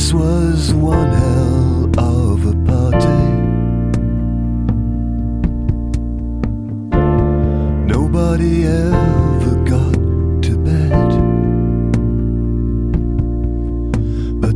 This was one hell of a party. Nobody else